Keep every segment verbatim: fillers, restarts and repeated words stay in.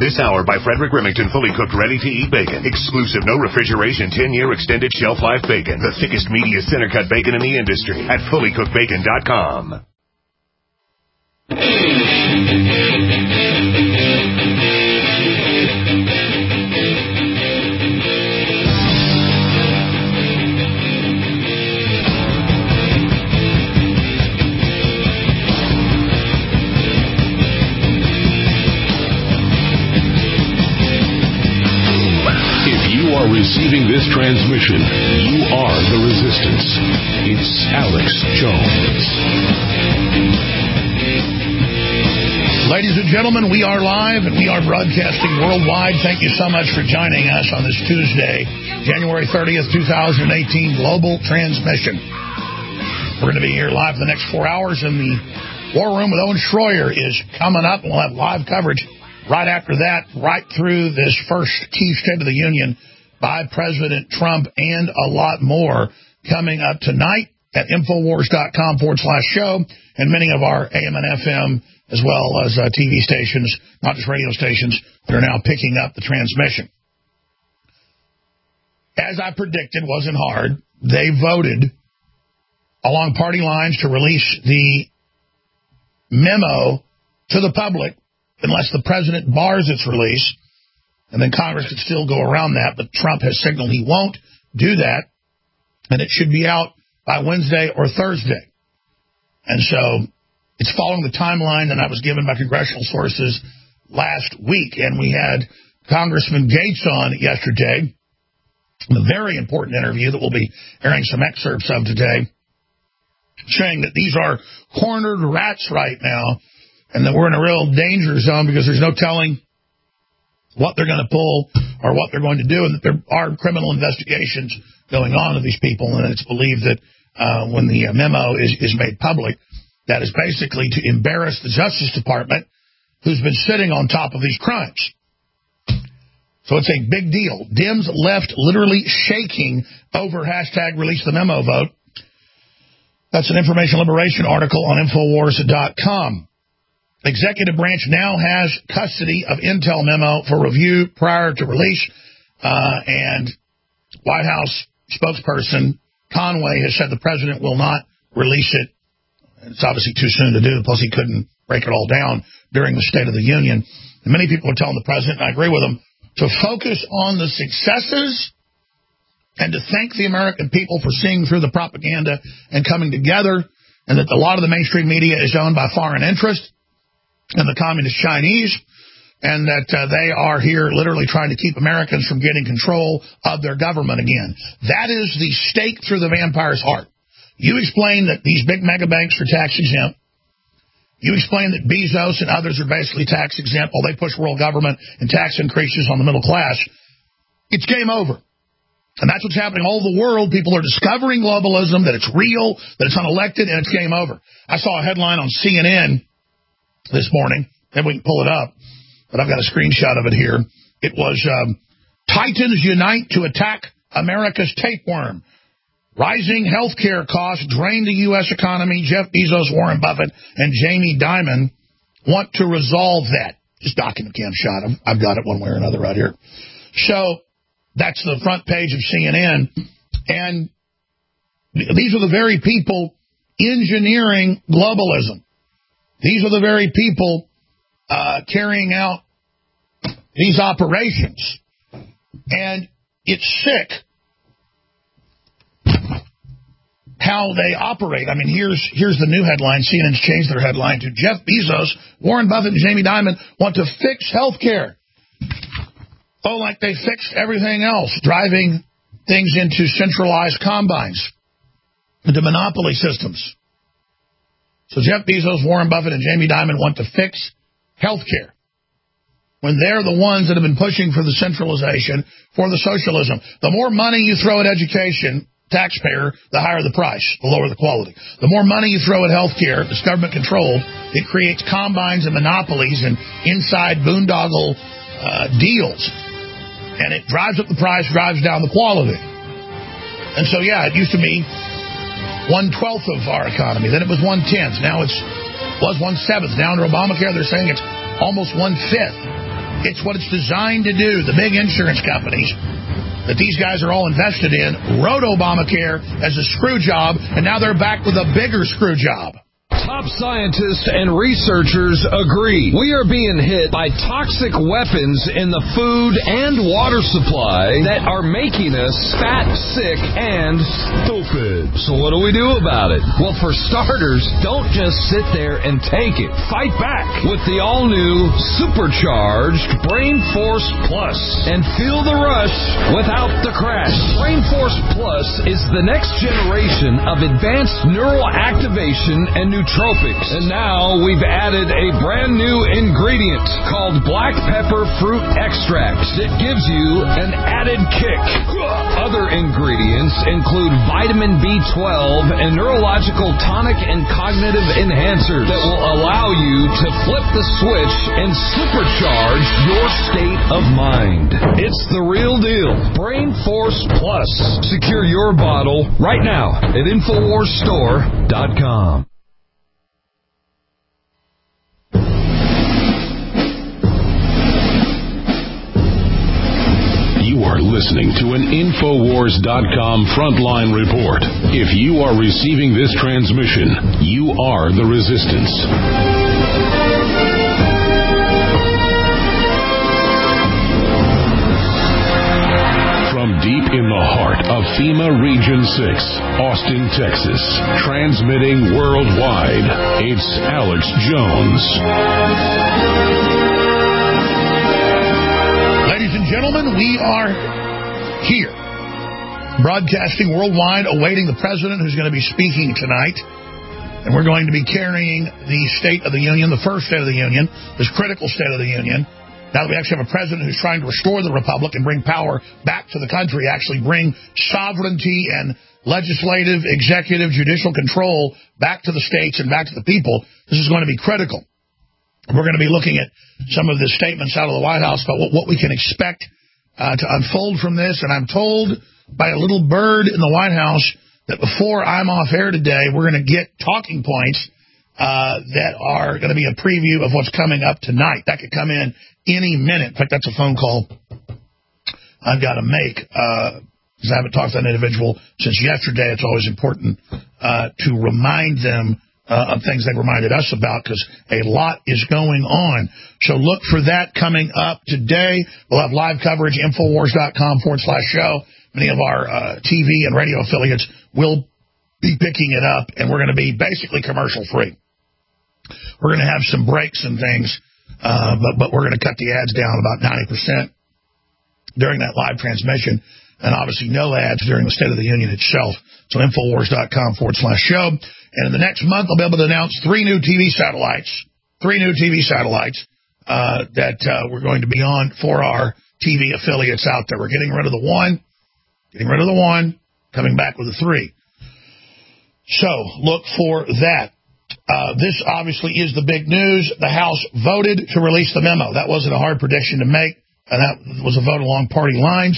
This hour by Frederick Remington, fully cooked, ready-to-eat bacon. Exclusive, no refrigeration, ten-year extended shelf life bacon. The thickest, meatiest, center-cut bacon in the industry at fully cooked bacon dot com. Receiving this transmission, you are the resistance. It's Alex Jones. Ladies and gentlemen, we are live and we are broadcasting worldwide. Thank you so much for joining us on this Tuesday, January thirtieth, twenty eighteen global transmission. We're going to be here live for the next four hours, and the War Room with Owen Schroyer is coming up, and we'll have live coverage right after that, right through this first key State of the Union by President Trump, and a lot more coming up tonight at Infowars.com forward slash show, and many of our A M and F M, as well as uh, T V stations, not just radio stations, that are now picking up the transmission. As I predicted, wasn't hard. They voted along party lines to release the memo to the public unless the president bars its release. And then Congress could still go around that, but Trump has signaled he won't do that, and it should be out by Wednesday or Thursday. And so it's following the timeline that I was given by congressional sources last week, and we had Congressman Gates on yesterday, a very important interview that we'll be airing some excerpts of today, saying that these are cornered rats right now, and that we're in a real danger zone because there's no telling what they're going to pull or what they're going to do, and that there are criminal investigations going on of these people, and it's believed that uh, when the memo is, is made public, that is basically to embarrass the Justice Department, who's been sitting on top of these crimes. So it's a big deal. Dems left literally shaking over hashtag release the memo vote. That's an Information Liberation article on Infowars dot com. Executive branch now has custody of Intel memo for review prior to release, uh, and White House spokesperson Conway has said the president will not release it. It's obviously too soon to do, plus he couldn't break it all down during the State of the Union. And many people are telling the president, and I agree with them, to focus on the successes and to thank the American people for seeing through the propaganda and coming together, and that a lot of the mainstream media is owned by foreign interest and the communist Chinese, and that uh, they are here literally trying to keep Americans from getting control of their government again. That is the stake through the vampire's heart. You explain that these big mega banks are tax exempt. You explain that Bezos and others are basically tax exempt while they push world government and tax increases on the middle class. It's game over. And that's what's happening all over the world. People are discovering globalism, that it's real, that it's unelected, and it's game over. I saw a headline on C N N this morning, and we can pull it up, but I've got a screenshot of it here. It was um, Titans unite to attack America's tapeworm. Rising healthcare costs drain the U S economy. Jeff Bezos, Warren Buffett, and Jamie Dimon want to resolve that. Just document cam shot. I've, I've got it one way or another right here. So that's the front page of C N N. And these are the very people engineering globalism. These are the very people uh, carrying out these operations. And it's sick how they operate. I mean, here's here's the new headline. C N N's changed their headline to Jeff Bezos, Warren Buffett, and Jamie Dimon want to fix healthcare. Oh, like they fixed everything else, driving things into centralized combines, into monopoly systems. So Jeff Bezos, Warren Buffett, and Jamie Dimon want to fix healthcare when they're the ones that have been pushing for the centralization, for the socialism. The more money you throw at education, taxpayer, the higher the price, the lower the quality. The more money you throw at healthcare, it's government controlled, it creates combines and monopolies and inside boondoggle uh, deals. And it drives up the price, drives down the quality. And so, yeah, it used to be one-twelfth of our economy. Then it was one-tenth. Now it's was one-seventh. Now under Obamacare, they're saying it's almost one-fifth. It's what it's designed to do. The big insurance companies that these guys are all invested in wrote Obamacare as a screw job, and now they're back with a bigger screw job. Top scientists and researchers agree we are being hit by toxic weapons in the food and water supply that are making us fat, sick, and stupid. So what do we do about it? Well, for starters, don't just sit there and take it. Fight back with the all-new supercharged Brain Force Plus and feel the rush without the crash. Brain Force Plus is the next generation of advanced neural activation and nutrition. Tropics. And now we've added a brand new ingredient called black pepper fruit extract that gives you an added kick. Other ingredients include vitamin B twelve and neurological tonic and cognitive enhancers that will allow you to flip the switch and supercharge your state of mind. It's the real deal. Brain Force Plus. Secure your bottle right now at Infowars Store dot com. You are listening to an Infowars dot com frontline report. If you are receiving this transmission, you are the resistance. From deep in the heart of FEMA Region six, Austin, Texas, transmitting worldwide, it's Alex Jones. Ladies and gentlemen, we are here, broadcasting worldwide, awaiting the president who's going to be speaking tonight. And we're going to be carrying the State of the Union, the first State of the Union, this critical State of the Union. Now that we actually have a president who's trying to restore the republic and bring power back to the country, actually bring sovereignty and legislative, executive, judicial control back to the states and back to the people, this is going to be critical. We're going to be looking at some of the statements out of the White House about what, what we can expect uh, to unfold from this. And I'm told by a little bird in the White House that before I'm off air today, we're going to get talking points uh, that are going to be a preview of what's coming up tonight. That could come in any minute. In fact, that's a phone call I've got to make uh, because I haven't talked to that individual since yesterday. It's always important uh, to remind them Uh, of things they reminded us about, because a lot is going on. So look for that coming up today. We'll have live coverage, Infowars.com forward slash show. Many of our uh, T V and radio affiliates will be picking it up, and we're going to be basically commercial-free. We're going to have some breaks and things, uh, but, but we're going to cut the ads down about ninety percent during that live transmission, and obviously no ads during the State of the Union itself. So Infowars.com forward slash show. And in the next month, I'll be able to announce three new T V satellites, three new T V satellites uh, that uh, we're going to be on for our T V affiliates out there. We're getting rid of the one, getting rid of the one, coming back with a three. So look for that. Uh, this obviously is the big news. The House voted to release the memo. That wasn't a hard prediction to make, and that was a vote along party lines.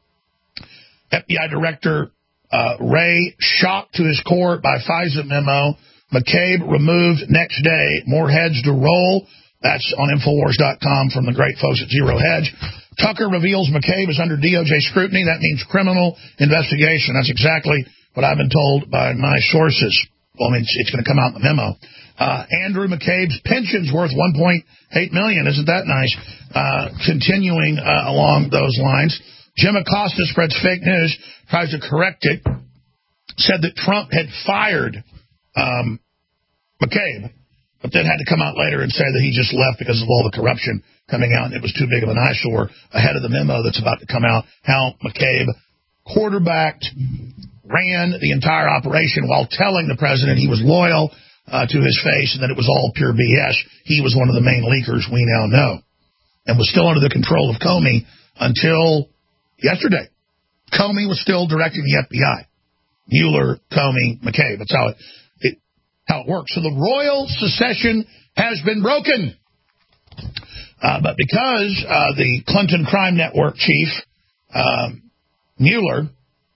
F B I Director Uh, Wray shocked to his core by FISA memo. McCabe removed next day. More heads to roll. That's on Infowars dot com from the great folks at Zero Hedge. Tucker reveals McCabe is under D O J scrutiny. That means criminal investigation. That's exactly what I've been told by my sources. Well, I mean, it's, it's going to come out in the memo. Uh, Andrew McCabe's pension's worth one point eight million dollars. Isn't that nice? Uh, continuing uh, along those lines. Jim Acosta spreads fake news, tries to correct it, said that Trump had fired um, McCabe, but then had to come out later and say that he just left because of all the corruption coming out, and it was too big of an eyesore ahead of the memo that's about to come out, how McCabe quarterbacked, ran the entire operation while telling the president he was loyal uh, to his face and that it was all pure B S. He was one of the main leakers we now know, and was still under the control of Comey until yesterday. Comey was still directing the F B I. Mueller, Comey, McCabe. That's how it, it how it works. So the royal secession has been broken. Uh, but because uh, the Clinton Crime Network chief, um, Mueller,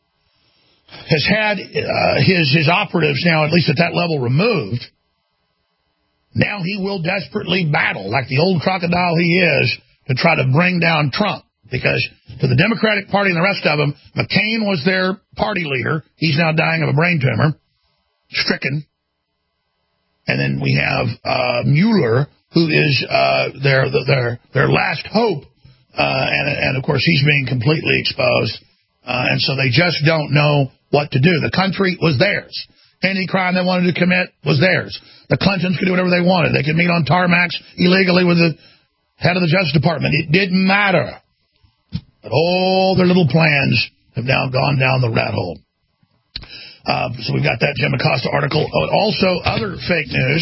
has had uh, his, his operatives now, at least at that level, removed, now he will desperately battle, like the old crocodile he is, to try to bring down Trump. Because to the Democratic Party and the rest of them, McCain was their party leader. He's now dying of a brain tumor, stricken. And then we have uh, Mueller, who is uh, their their their last hope. Uh, and, and, of course, he's being completely exposed. Uh, and so they just don't know what to do. The country was theirs. Any crime they wanted to commit was theirs. The Clintons could do whatever they wanted. They could meet on tarmacs illegally with the head of the Justice Department. It didn't matter. But all their little plans have now gone down the rat hole. Uh, so we've got that Jim Acosta article. Also, other fake news.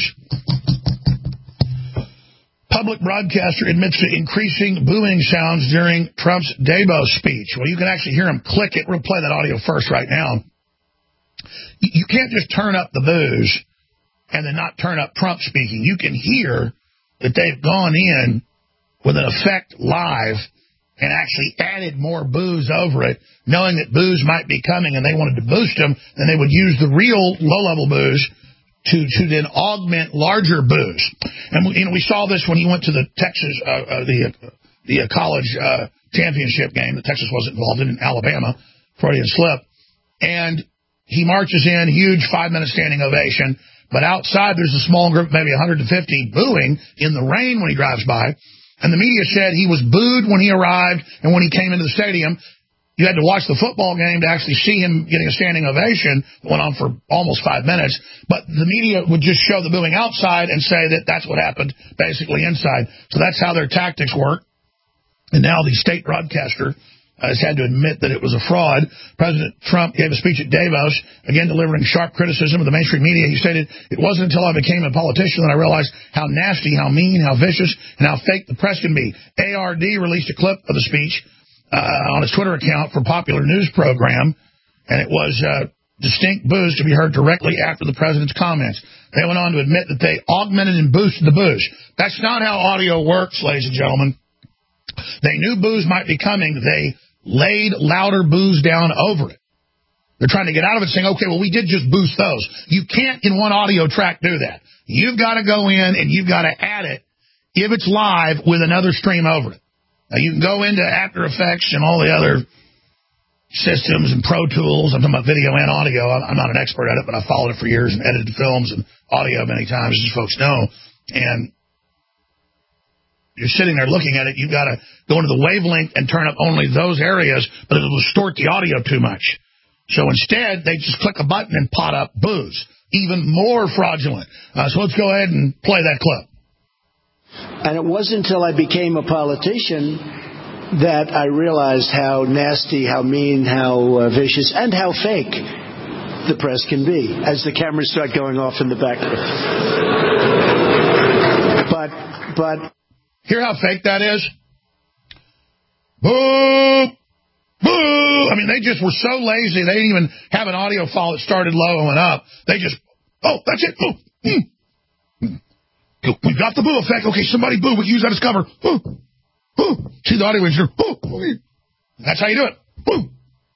Public broadcaster admits to increasing booing sounds during Trump's Davos speech. Well, you can actually hear him click it. We'll play that audio first right now. You can't just turn up the boos and then not turn up Trump speaking. You can hear that they've gone in with an effect live and actually added more boos over it, knowing that boos might be coming and they wanted to boost them, then they would use the real low-level boos to, to then augment larger boos. And, you know, we saw this when he went to the Texas, uh, uh, the uh, the uh, college uh, championship game that Texas wasn't involved in, in Alabama, Freudian slip. And he marches in, huge five-minute standing ovation, but outside there's a small group, maybe one hundred fifty, booing in the rain when he drives by. And the media said he was booed when he arrived and when he came into the stadium. You had to watch the football game to actually see him getting a standing ovation. It went on for almost five minutes. But the media would just show the booing outside and say that that's what happened basically inside. So that's how their tactics work. And now the state broadcaster has had to admit that it was a fraud. President Trump gave a speech at Davos, again delivering sharp criticism of the mainstream media. He stated, "It wasn't until I became a politician that I realized how nasty, how mean, how vicious, and how fake the press can be." A R D released a clip of the speech uh, on his Twitter account for popular news program, and it was uh, distinct boos to be heard directly after the president's comments. They went on to admit that they augmented and boosted the boos. That's not how audio works, ladies and gentlemen. They knew boos might be coming. They laid louder boos down over it. They're trying to get out of it saying, okay, well, we did just boost those. You can't in one audio track do that. You've got to go in and you've got to add it if it's live with another stream over it. Now, you can go into After Effects and all the other systems and Pro Tools. I'm talking about video and audio. I'm not an expert at it, but I've followed it for years and edited films and audio many times, as folks know. And you're sitting there looking at it, you've got to go into the wavelength and turn up only those areas, but it'll distort the audio too much. So instead, they just click a button and pot up boos. Even more fraudulent. Uh, so let's go ahead and play that clip. And it wasn't until I became a politician that I realized how nasty, how mean, how uh, vicious, and how fake the press can be as the cameras start going off in the background. But, but... Hear how fake that is? Boo! Boo! I mean, they just were so lazy, they didn't even have an audio file that started low and went up. They just, oh, that's it. Boo! Mm. We got the boo effect. Okay, somebody boo. We can use that as cover. Boo! Boo! See the audio engineer. Boo! That's how you do it. Boo!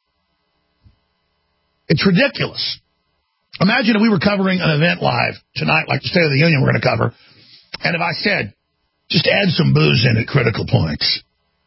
It's ridiculous. Imagine if we were covering an event live tonight, like the State of the Union we're going to cover, and if I said, just add some boos in at critical points.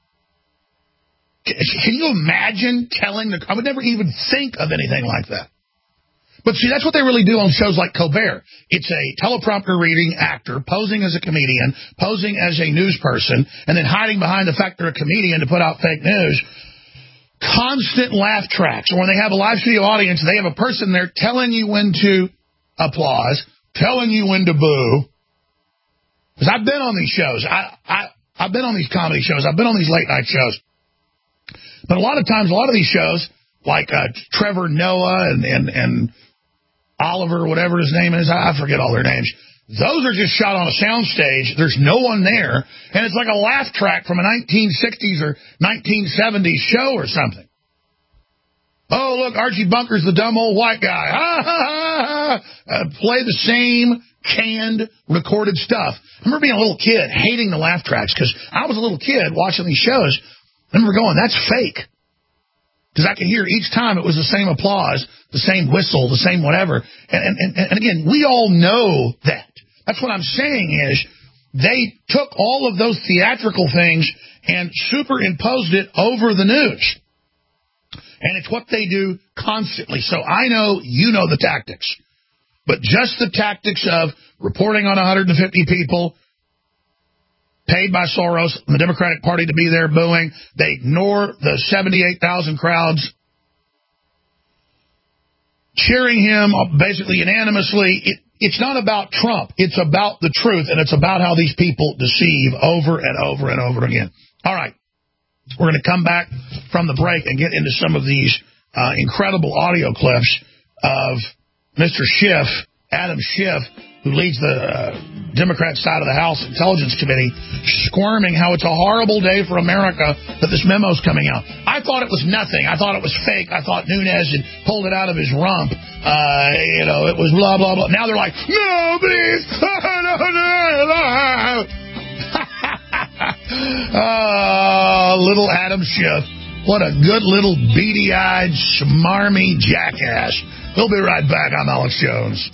Can you imagine telling the... I would never even think of anything like that. But see, that's what they really do on shows like Colbert. It's a teleprompter reading actor posing as a comedian, posing as a news person, and then hiding behind the fact they're a comedian to put out fake news. Constant laugh tracks. Or when they have a live studio audience, they have a person there telling you when to applause, telling you when to boo. Because I've been on these shows. I, I, I've been on these comedy shows. I've been on these late night shows. But a lot of times, a lot of these shows, like uh, Trevor Noah and, and, and Oliver, whatever his name is, I forget all their names. Those are just shot on a soundstage. There's no one there. And it's like a laugh track from a nineteen sixties or nineteen seventies show or something. Oh, look, Archie Bunker's the dumb old white guy. Ha, ha, ha, ha. Uh, play the same canned, recorded stuff. I remember being a little kid hating the laugh tracks because I was a little kid watching these shows. I remember going, that's fake. Because I could hear each time it was the same applause, the same whistle, the same whatever. And, and, and again, we all know that. That's what I'm saying is they took all of those theatrical things and superimposed it over the news. And it's what they do constantly. So I know you know the tactics. But just the tactics of reporting on one hundred fifty people paid by Soros, the Democratic Party to be there booing. They ignore the seventy-eight thousand crowds cheering him basically unanimously. It, it's not about Trump. It's about the truth, and it's about how these people deceive over and over and over again. All right. We're going to come back from the break and get into some of these uh, incredible audio clips of Mister Schiff, Adam Schiff, who leads the uh, Democrat side of the House Intelligence Committee, squirming how it's a horrible day for America that this memo's coming out. I thought it was nothing. I thought it was fake. I thought Nunes had pulled it out of his rump. Uh, you know, it was blah, blah, blah. Now they're like, no, please. Oh, little Adam Schiff. What a good little beady-eyed, smarmy jackass. We'll be right back. I'm Alex Jones.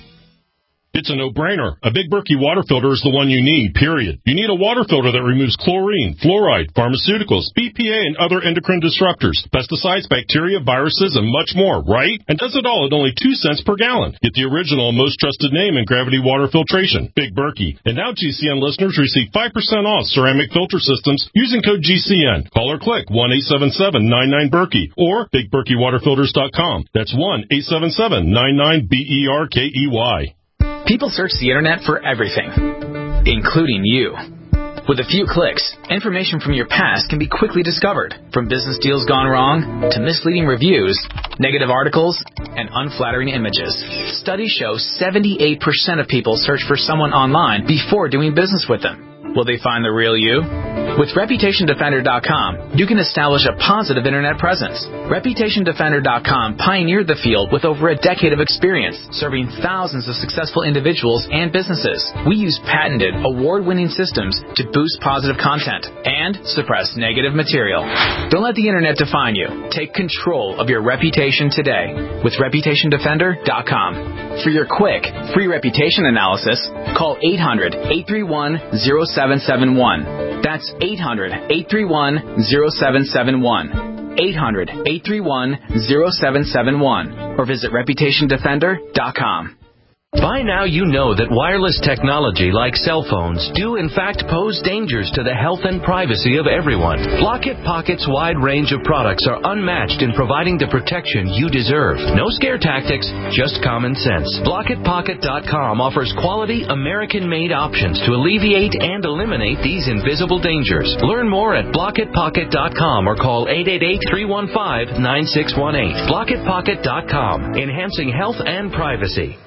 It's a no-brainer. A Big Berkey water filter is the one you need, period. You need a water filter that removes chlorine, fluoride, pharmaceuticals, B P A, and other endocrine disruptors, pesticides, bacteria, viruses, and much more, right? And does it all at only two cents per gallon. Get the original and most trusted name in gravity water filtration, Big Berkey. And now G C N listeners receive five percent off ceramic filter systems using code G C N. Call or click one eight seven seven nine nine Berkey or big berkey water filters dot com. That's one eight seven seven nine nine B E R K E Y. People search the internet for everything, including you. With a few clicks, information from your past can be quickly discovered, from business deals gone wrong to misleading reviews, negative articles, and unflattering images. Studies show seventy-eight percent of people search for someone online before doing business with them. Will they find the real you? With reputation defender dot com, you can establish a positive internet presence. reputation defender dot com pioneered the field with over a decade of experience, serving thousands of successful individuals and businesses. We use patented, award-winning systems to boost positive content and suppress negative material. Don't let the internet define you. Take control of your reputation today with reputation defender dot com. For your quick, free reputation analysis, call eight hundred eight three one zero seven seven one. That's eight hundred eight three one zero seven seven one. eight hundred eight three one zero seven seven one. Or visit reputation defender dot com. By now you know that wireless technology like cell phones do in fact pose dangers to the health and privacy of everyone. Blockit Pocket's wide range of products are unmatched in providing the protection you deserve. No scare tactics, just common sense. blockit pocket dot com offers quality American-made options to alleviate and eliminate these invisible dangers. Learn more at blockit pocket dot com or call eight eight eight three one five nine six one eight. blockit pocket dot com, enhancing health and privacy.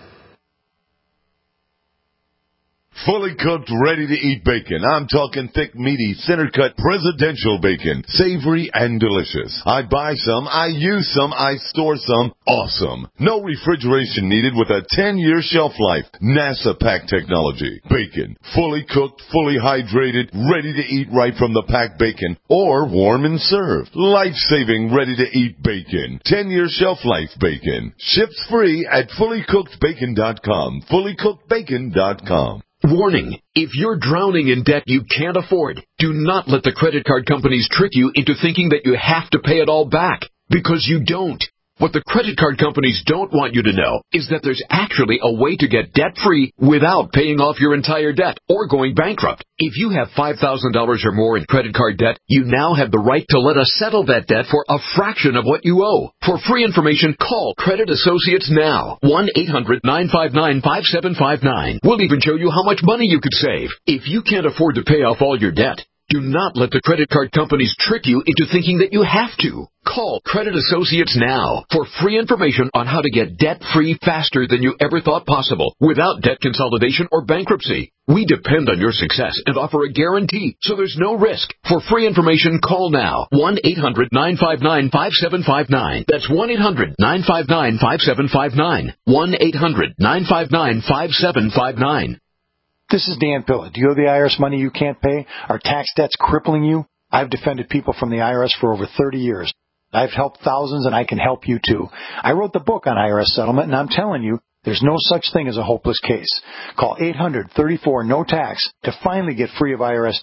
Fully cooked, ready-to-eat bacon. I'm talking thick, meaty, center-cut presidential bacon. Savory and delicious. I buy some, I use some, I store some. Awesome. No refrigeration needed with a ten-year shelf life. NASA pack technology. Bacon. Fully cooked, fully hydrated, ready to eat right from the packed bacon or warm and served. Life-saving, ready-to-eat bacon. ten-year shelf life bacon. Ships free at fully cooked bacon dot com. fully cooked bacon dot com. Warning, if you're drowning in debt you can't afford, do not let the credit card companies trick you into thinking that you have to pay it all back, because you don't. What the credit card companies don't want you to know is that there's actually a way to get debt-free without paying off your entire debt or going bankrupt. If you have five thousand dollars or more in credit card debt, you now have the right to let us settle that debt for a fraction of what you owe. For free information, call Credit Associates now. one eight hundred nine five nine five seven five nine. We'll even show you how much money you could save. If you can't afford to pay off all your debt, do not let the credit card companies trick you into thinking that you have to. Call Credit Associates now for free information on how to get debt-free faster than you ever thought possible without debt consolidation or bankruptcy. We depend on your success and offer a guarantee, so there's no risk. For free information, call now. one eight hundred nine five nine five seven five nine. That's one eight hundred nine five nine five seven five nine. one eight hundred nine five nine five seven five nine. This is Dan Pilla. Do you owe the I R S money you can't pay? Are tax debts crippling you? I've defended people from the I R S for over thirty years. I've helped thousands, and I can help you too. I wrote the book on I R S settlement, and I'm telling you, there's no such thing as a hopeless case. Call eight hundred thirty-four no tax to finally get free of I R S debt.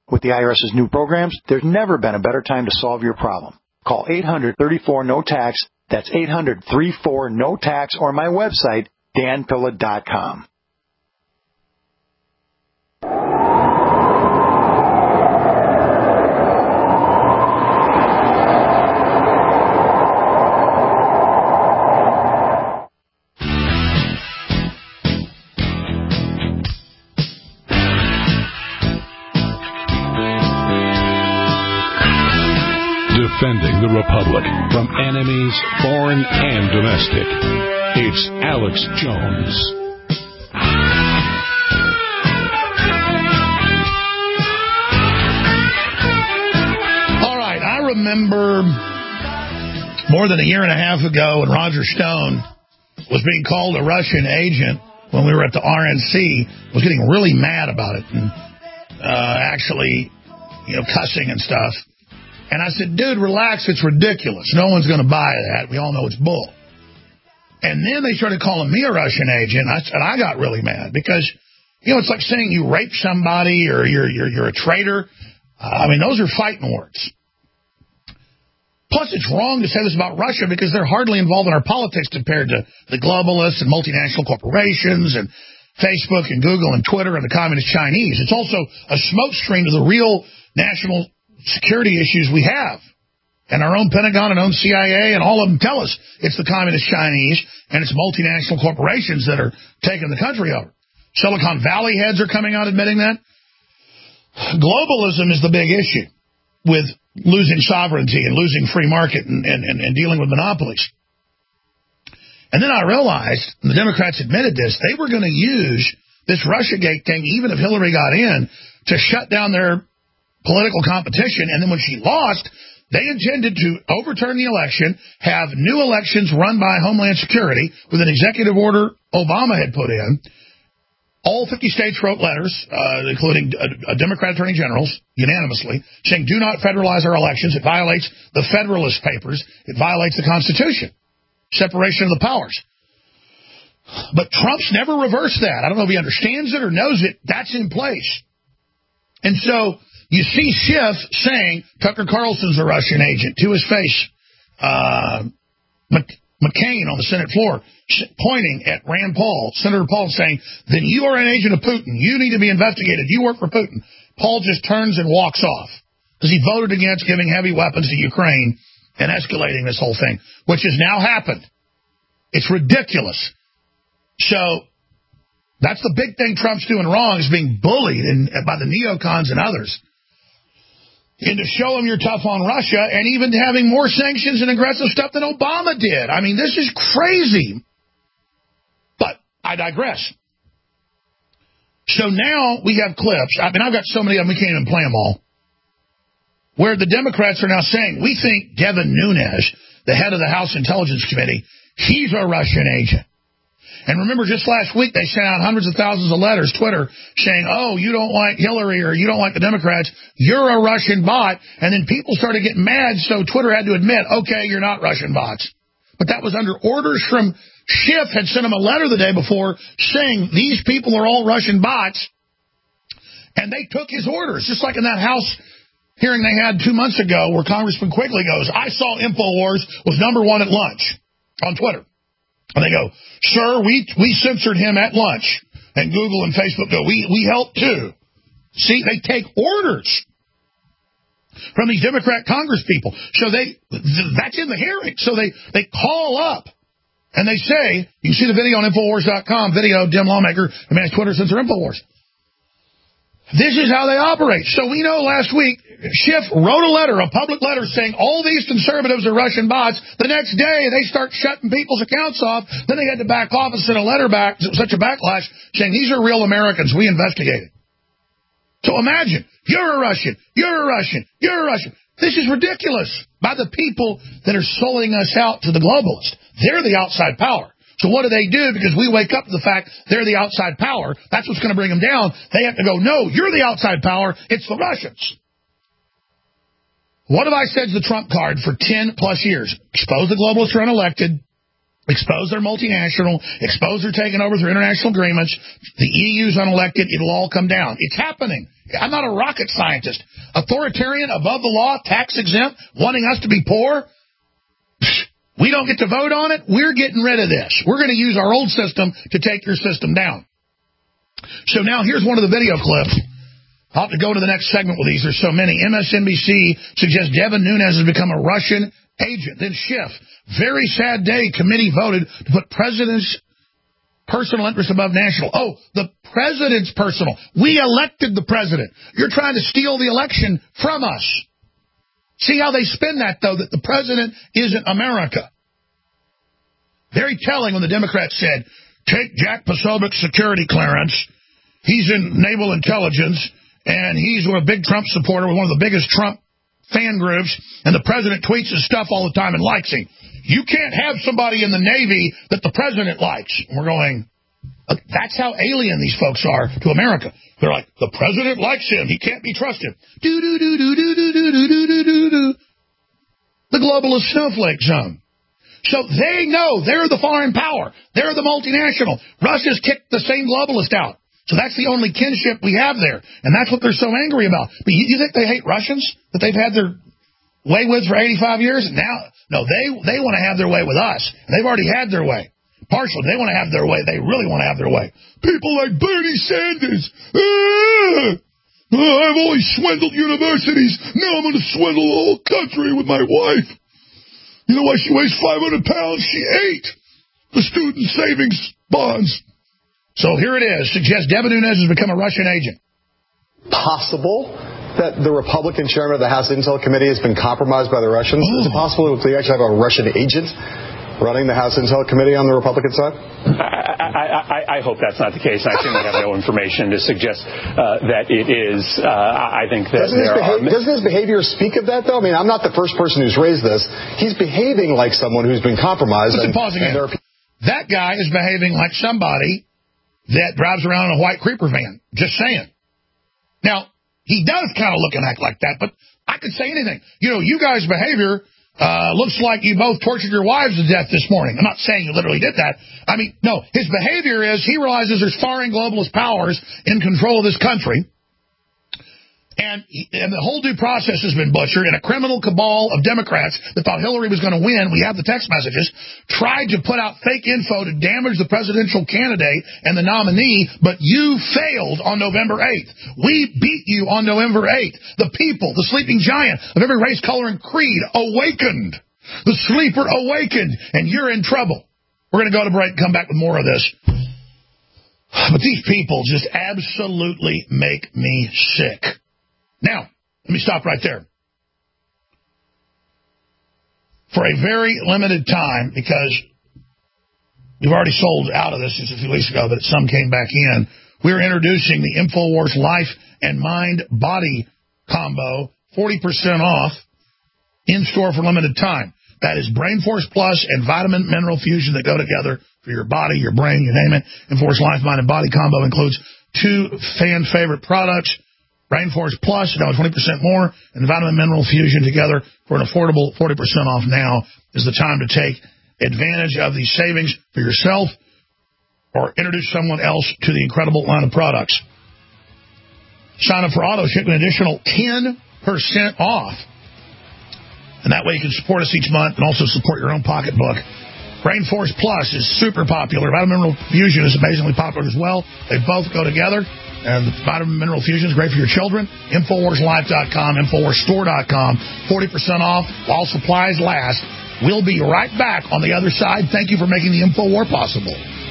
With the IRS's new programs, there's never been a better time to solve your problem. Call eight hundred, thirty-four, N O T A X. That's eight hundred, thirty-four, N O T A X, or my website, dan pilla dot com. Defending the Republic from enemies, foreign and domestic. It's Alex Jones. All right, I remember more than a year and a half ago when Roger Stone was being called a Russian agent when we were at the R N C, was getting really mad about it and uh, actually, you know, cussing and stuff. And I said, dude, relax, it's ridiculous. No one's going to buy that. We all know it's bull. And then they started calling me a Russian agent, I, and I got really mad because, you know, it's like saying you raped somebody or you're you're, you're a traitor. Uh, I mean, those are fighting words. Plus, it's wrong to say this about Russia because they're hardly involved in our politics compared to the globalists and multinational corporations and Facebook and Google and Twitter and the communist Chinese. It's also a smokescreen to the real national security issues we have. And our own Pentagon and own C I A and all of them tell us it's the communist Chinese and it's multinational corporations that are taking the country over. Silicon Valley heads are coming out admitting that. Globalism is the big issue with losing sovereignty and losing free market and, and, and dealing with monopolies. And then I realized, and the Democrats admitted this, they were going to use this Russiagate thing, even if Hillary got in, to shut down their political competition. And then when she lost, they intended to overturn the election, have new elections run by Homeland Security with an executive order Obama had put in. All fifty states wrote letters, uh, including uh, Democrat attorney generals, unanimously, saying do not federalize our elections. It violates the Federalist Papers. It violates the Constitution. Separation of the powers. But Trump's never reversed that. I don't know if he understands it or knows it. That's in place. And so you see Schiff saying Tucker Carlson's a Russian agent to his face. Uh, McCain on the Senate floor pointing at Rand Paul, Senator Paul, saying, then you are an agent of Putin. You need to be investigated. You work for Putin. Paul just turns and walks off because he voted against giving heavy weapons to Ukraine and escalating this whole thing, which has now happened. It's ridiculous. So that's the big thing Trump's doing wrong, is being bullied in, by the neocons and others into show them you're tough on Russia and even having more sanctions and aggressive stuff than Obama did. I mean, this is crazy. But I digress. So now we have clips. I mean, I've got so many of them, we can't even play them all, where the Democrats are now saying, we think Devin Nunes, the head of the House Intelligence Committee, he's a Russian agent. And remember, just last week, they sent out hundreds of thousands of letters, Twitter, saying, oh, you don't like Hillary or you don't like the Democrats, you're a Russian bot. And then people started getting mad, so Twitter had to admit, okay, you're not Russian bots. But that was under orders from Schiff, had sent him a letter the day before saying these people are all Russian bots. And they took his orders, just like in that House hearing they had two months ago where Congressman Quigley goes, I saw InfoWars was number one at lunch on Twitter. And they go, sir, we we censored him at lunch. And Google and Facebook go, we, we helped too. See, they take orders from these Democrat Congress people. So they, that's in the hearing. So they, they call up and they say, you can see the video on Infowars dot com, video, Dim Lawmaker, demands Twitter censor Infowars. This is how they operate. So we know last week, Schiff wrote a letter, a public letter, saying all these conservatives are Russian bots. The next day, they start shutting people's accounts off. Then they had to back off and send a letter back, such a backlash, saying these are real Americans. We investigated. So imagine, you're a Russian, you're a Russian, you're a Russian. This is ridiculous by the people that are selling us out to the globalists. They're the outside power. So what do they do? Because we wake up to the fact they're the outside power. That's what's going to bring them down. They have to go, no, you're the outside power. It's the Russians. What have I said is the Trump card for ten plus years? Expose the globalists are unelected. expose their multinational, expose their taking over through international agreements, the E U's unelected, it'll all come down. It's happening. I'm not a rocket scientist. Authoritarian, above the law, tax exempt, wanting us to be poor. We don't get to vote on it. We're getting rid of this. We're going to use our old system to take your system down. So now here's one of the video clips. I'll have to go to the next segment with these. There's so many. M S N B C suggests Devin Nunes has become a Russian agent. Then Schiff. Very sad day. Committee voted to put president's personal interest above national. Oh, the president's personal. We elected the president. You're trying to steal the election from us. See how they spin that, though, that the president isn't America. Very telling when the Democrats said, take Jack Posobiec's security clearance. He's in naval intelligence, and he's a big Trump supporter with one of the biggest Trump fan groups, and the president tweets his stuff all the time and likes him. You can't have somebody in the Navy that the president likes. And we're going, that's how alien these folks are to America. They're like, the president likes him. He can't be trusted. Do-do-do-do-do-do-do-do-do-do-do. The globalist snowflake zone. So they know they're the foreign power. They're the multinational. Russia's kicked the same globalist out. So that's the only kinship we have there. And that's what they're so angry about. But you, you think they hate Russians that they've had their way with for eighty-five years? Now, no, they they want to have their way with us. They've already had their way. Partially, they want to have their way. They really want to have their way. People like Bernie Sanders. Ah, oh, I've always swindled universities. Now I'm going to swindle the whole country with my wife. You know why she weighs five hundred pounds? She ate the student savings bonds. So here it is. Suggests Devin Nunes has become a Russian agent. Possible that the Republican chairman of the House Intel Committee has been compromised by the Russians? Oh. Is it possible that we actually have a Russian agent running the House Intel Committee on the Republican side? I, I, I hope that's not the case. I certainly have no information to suggest uh, that it is. Uh, I think that doesn't his, there behavior, are... doesn't his behavior speak of that, though? I mean, I'm not the first person who's raised this. He's behaving like someone who's been compromised. Listen, and, pause again. And are... That guy is behaving like somebody that drives around in a white creeper van. Just saying. Now, he does kind of look and act like that, but I could say anything. You know, you guys' behavior uh, looks like you both tortured your wives to death this morning. I'm not saying you literally did that. I mean, no, his behavior is he realizes there's foreign globalist powers in control of this country. And, he, and the whole due process has been butchered, and a criminal cabal of Democrats that thought Hillary was going to win, we have the text messages, tried to put out fake info to damage the presidential candidate and the nominee, but you failed on November eighth. We beat you on November eighth. The people, the sleeping giant of every race, color, and creed awakened. The sleeper awakened, and you're in trouble. We're going to go to break and come back with more of this. But these people just absolutely make me sick. Now, let me stop right there. For a very limited time, because we've already sold out of this just a few weeks ago, but some came back in, we're introducing the InfoWars Life and Mind Body combo, forty percent off, in store for limited time. That is Brain Force Plus and Vitamin Mineral Fusion that go together for your body, your brain, you name it. InfoWars Life, Mind, and Body combo includes two fan favorite products, Brain Force Plus, now twenty percent more, and Vitamin Mineral Fusion together for an affordable forty percent off. Now is the time to take advantage of these savings for yourself or introduce someone else to the incredible line of products. Sign up for auto ship an additional ten percent off. And that way you can support us each month and also support your own pocketbook. Brain Force Plus is super popular. Vitamin Mineral Fusion is amazingly popular as well. They both go together. And the Vitamin Mineral Fusion is great for your children. Infowars Life dot com, Infowars Store dot com, forty percent off while supplies last. We'll be right back on the other side. Thank you for making the InfoWar possible.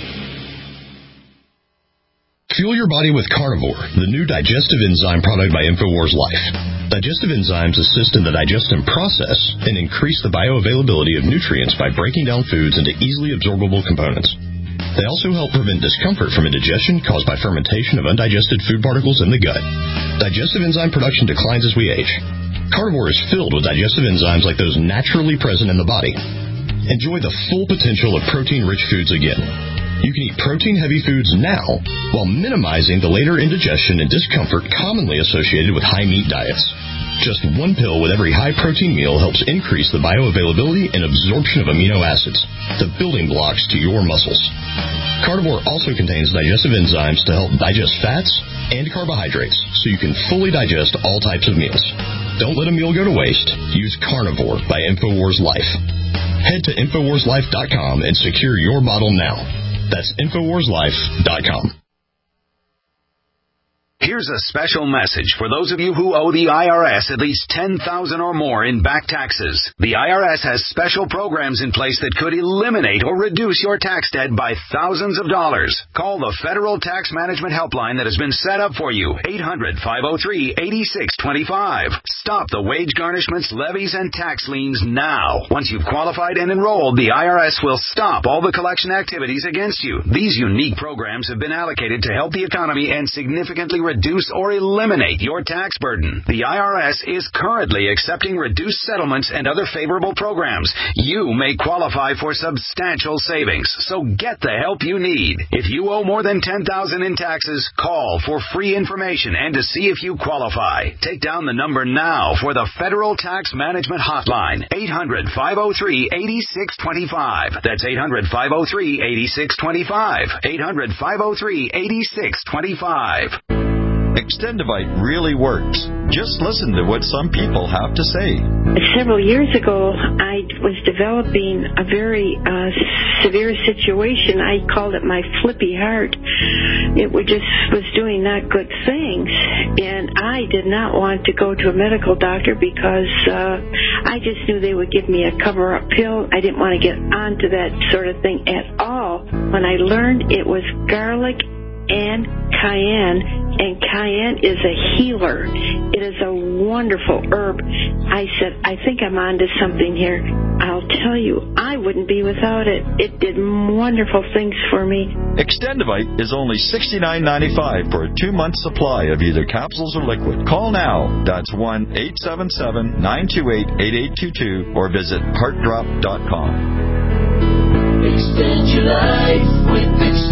Fuel your body with Carnivore, the new digestive enzyme product by InfoWars Life. Digestive enzymes assist in the digestion process and increase the bioavailability of nutrients by breaking down foods into easily absorbable components. They also help prevent discomfort from indigestion caused by fermentation of undigested food particles in the gut. Digestive enzyme production declines as we age. Carnivore is filled with digestive enzymes like those naturally present in the body. Enjoy the full potential of protein-rich foods again. You can eat protein-heavy foods now while minimizing the later indigestion and discomfort commonly associated with high-meat diets. Just one pill with every high-protein meal helps increase the bioavailability and absorption of amino acids, the building blocks to your muscles. Carnivore also contains digestive enzymes to help digest fats and carbohydrates, so you can fully digest all types of meals. Don't let a meal go to waste. Use Carnivore by InfoWars Life. Head to Infowars Life dot com and secure your bottle now. That's Infowars Life dot com. Here's a special message for those of you who owe the I R S at least ten thousand dollars or more in back taxes. The I R S has special programs in place that could eliminate or reduce your tax debt by thousands of dollars. Call the Federal Tax Management Helpline that has been set up for you, eight hundred, five oh three, eight six two five. Stop the wage garnishments, levies, and tax liens now. Once you've qualified and enrolled, the I R S will stop all the collection activities against you. These unique programs have been allocated to help the economy and significantly reduce or eliminate your tax burden. The I R S is currently accepting reduced settlements and other favorable programs. You may qualify for substantial savings, so get the help you need. If you owe more than ten thousand dollars in taxes, call for free information and to see if you qualify. Take down the number now for the Federal Tax Management Hotline, eight hundred, five oh three, eight six two five. That's eight hundred, five oh three, eight six two five. eight hundred, five oh three, eight six two five. Extendivite really works. Just listen to what some people have to say. Several years ago, I was developing a very uh, severe situation. I called it my flippy heart. It was just was doing not good things, and I did not want to go to a medical doctor because uh, I just knew they would give me a cover-up pill. I didn't want to get onto that sort of thing at all. When I learned it was garlic and cayenne, and cayenne is a healer. It is a wonderful herb. I said, I think I'm onto something here. I'll tell you, I wouldn't be without it. It did wonderful things for me. Extendivite is only sixty-nine ninety-five for a two-month supply of either capsules or liquid. Call now. That's one eight seven seven, nine two eight, eight eight two two or visit heart drop dot com. Extend your life with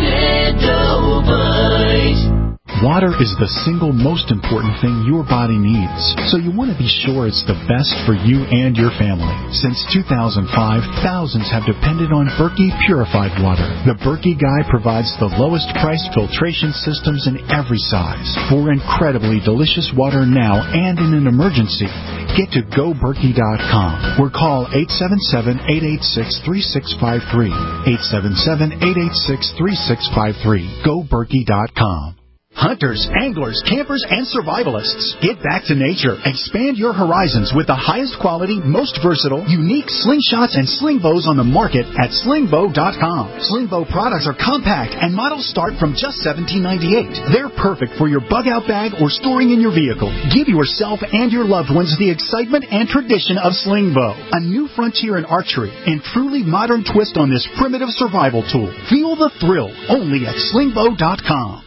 Extendovite. Water is the single most important thing your body needs, so you want to be sure it's the best for you and your family. Since two thousand five, thousands have depended on Berkey Purified Water. The Berkey Guy provides the lowest priced filtration systems in every size. For incredibly delicious water now and in an emergency, get to go berkey dot com or call eight seven seven, eight eight six, three six five three. eight seven seven, eight eight six, three six five three. go berkey dot com. Hunters, anglers, campers, and survivalists, get back to nature. Expand your horizons with the highest quality, most versatile, unique slingshots and sling bows on the market at sling bow dot com. Sling bow products are compact and models start from just seventeen ninety-eight. They're perfect for your bug out bag or storing in your vehicle. Give yourself and your loved ones the excitement and tradition of sling bow, a new frontier in archery and truly modern twist on this primitive survival tool. Feel the thrill only at sling bow dot com.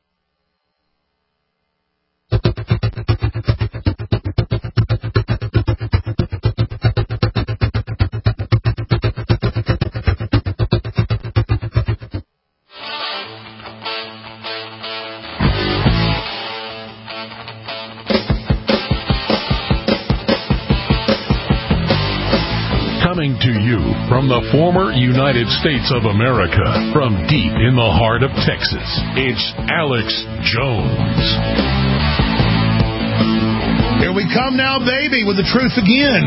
Coming to you from the former United States of America, from deep in the heart of Texas, it's Alex Jones. Here we come now, baby, with the truth again.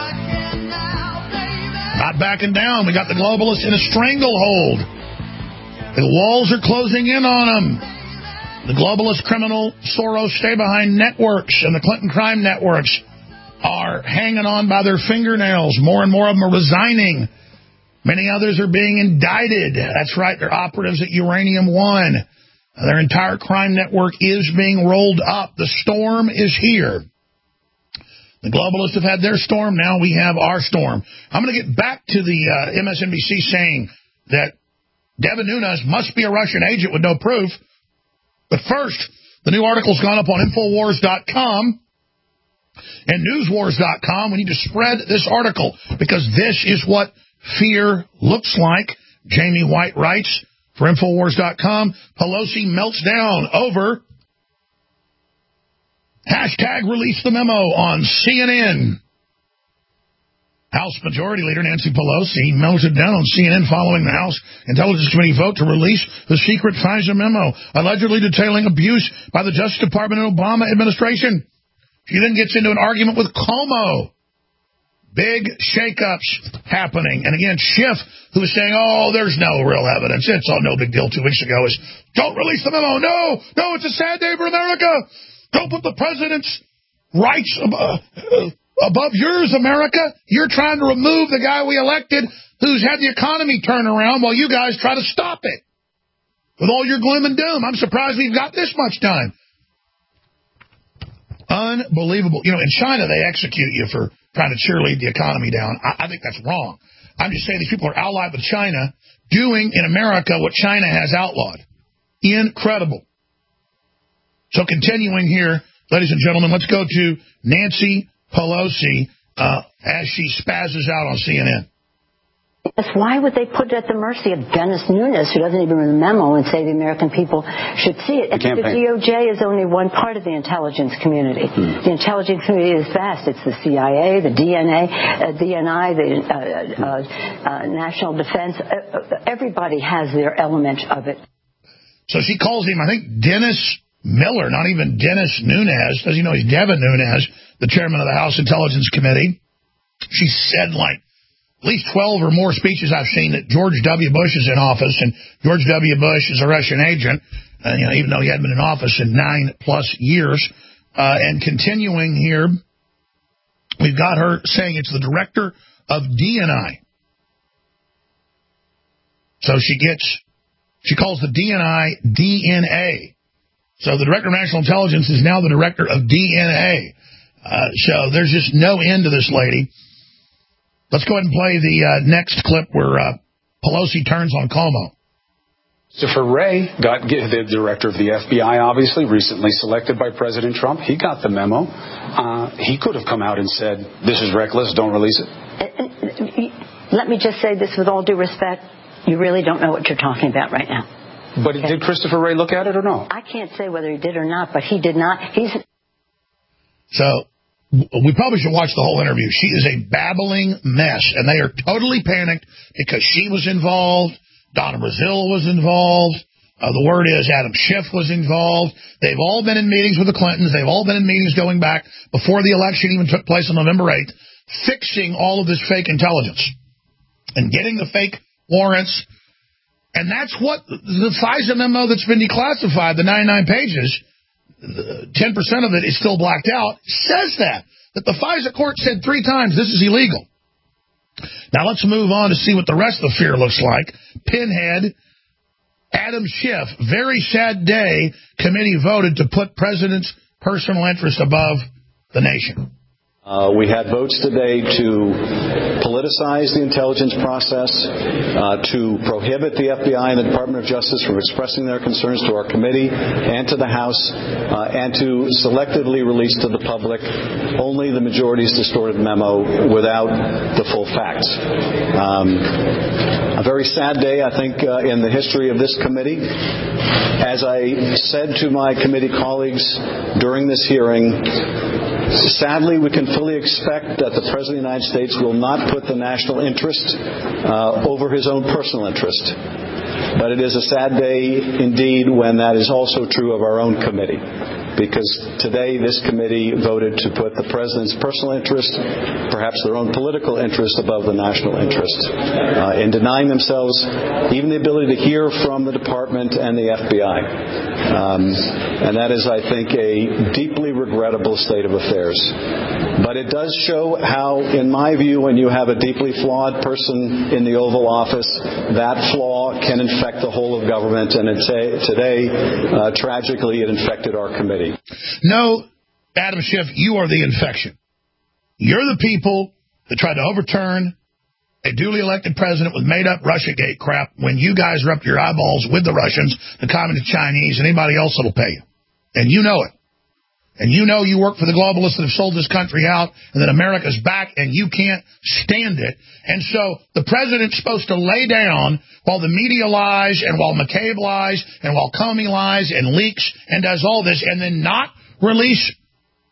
Not backing down. We got the globalists in a stranglehold. The walls are closing in on them. The globalist criminal Soros stay-behind networks and the Clinton crime networks are hanging on by their fingernails. More and more of them are resigning. Many others are being indicted. That's right, they're operatives at Uranium One. Their entire crime network is being rolled up. The storm is here. The globalists have had their storm. Now we have our storm. I'm going to get back to the uh, M S N B C saying that Devin Nunes must be a Russian agent with no proof. But first, the new article's gone up on Infowars dot com. And Newswars dot com, we need to spread this article because this is what fear looks like. Jamie White writes for Infowars dot com, Pelosi melts down over Hashtag release the memo on C N N. House Majority Leader Nancy Pelosi melted down on C N N following the House Intelligence Committee vote to release the secret FISA memo, allegedly detailing abuse by the Justice Department and Obama administration. She then gets into an argument with Cuomo. Big shakeups happening. And again, Schiff, who was saying, oh, there's no real evidence. It's all no big deal two weeks ago, is don't release the memo. No, no, it's a sad day for America. Don't put the president's rights above, uh, above yours, America. You're trying to remove the guy we elected who's had the economy turn around while you guys try to stop it. With all your gloom and doom, I'm surprised we've got this much time. Unbelievable. You know, in China, they execute you for trying to cheerlead the economy down. I, I think that's wrong. I'm just saying these people are allied with China, doing in America what China has outlawed. Incredible. So continuing here, ladies and gentlemen, let's go to Nancy Pelosi uh, as she spazzes out on C N N. Yes, why would they put it at the mercy of Dennis Nunes, who doesn't even read the memo, and say the American people should see it? The, the D O J is only one part of the intelligence community. Hmm. The intelligence community is vast. It's the C I A, the D N A, uh, D N I, the uh, uh, uh, National Defense. Uh, everybody has their element of it. So she calls him, I think, Dennis Miller, not even Dennis Nunes. Does he know he's Devin Nunes, the chairman of the House Intelligence Committee? She said, like, at least twelve or more speeches I've seen that George W. Bush is in office, and George W. Bush is a Russian agent, uh, you know, even though he hadn't been in office in nine plus years. Uh, and continuing here, we've got her saying it's the director of D N I. So she gets, she calls the D N I D N A. So the director of national intelligence is now the director of D N A. Uh, so there's just no end to this lady. Let's go ahead and play the uh, next clip where uh, Pelosi turns on Cuomo. Christopher Wray, got the director of the F B I, obviously, recently selected by President Trump. He got the memo. Uh, he could have come out and said, this is reckless, don't release it. Let me just say this with all due respect. You really don't know what you're talking about right now. But okay. Did Christopher Wray look at it or no? I can't say whether he did or not, but he did not. He's So... we probably should watch the whole interview. She is a babbling mess, and they are totally panicked because she was involved, Donna Brazile was involved, uh, the word is Adam Schiff was involved. They've all been in meetings with the Clintons. They've all been in meetings going back before the election even took place on November eighth, fixing all of this fake intelligence and getting the fake warrants. And that's what the FISA memo that's been declassified, the ninety-nine pages, ten percent of it is still blacked out, says that. That the FISA court said three times this is illegal. Now let's move on to see what the rest of the fear looks like. Pinhead, Adam Schiff, very sad day, committee voted to put president's personal interest above the nation. Uh, we had votes today to politicize the intelligence process, uh, to prohibit the F B I and the Department of Justice from expressing their concerns to our committee and to the House, uh, and to selectively release to the public only the majority's distorted memo without the full facts. Um, a very sad day, I think, uh, in the history of this committee. As I said to my committee colleagues during this hearing, sadly, we can fully expect that the President of the United States will not put the national interest uh, over his own personal interest. But it is a sad day indeed when that is also true of our own committee. Because today this committee voted to put the President's personal interest, perhaps their own political interest, above the national interest, uh, in denying themselves even the ability to hear from the Department and the F B I. Um, and that is, I think, a deeply regrettable state of affairs. But it does show how, in my view, when you have a deeply flawed person in the Oval Office, that flaw can infect the whole of government. And it, today, uh, tragically, it infected our committee. No, Adam Schiff, you are the infection. You're the people that tried to overturn a duly elected president with made-up Russiagate crap when you guys are up to your eyeballs with the Russians, the Communist Chinese, and anybody else that'll pay you. And you know it. And you know you work for the globalists that have sold this country out, and that America's back, and you can't stand it. And so the president's supposed to lay down while the media lies, and while McCabe lies, and while Comey lies and leaks and does all this, and then not release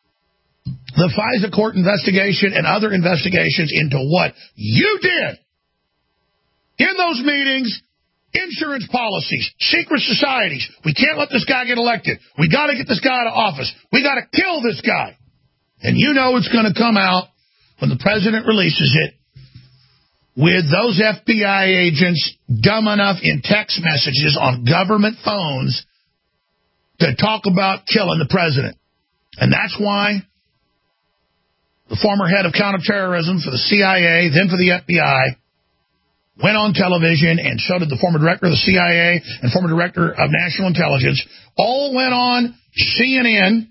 the FISA court investigation and other investigations into what you did in those meetings, insurance policies, secret societies. We can't let this guy get elected. We got to get this guy out of office. We got to kill this guy. And you know it's going to come out when the president releases it with those F B I agents dumb enough in text messages on government phones to talk about killing the president. And that's why the former head of counterterrorism for the C I A, then for the F B I, went on television, and so did the former director of the C I A and former director of national intelligence, all went on C N N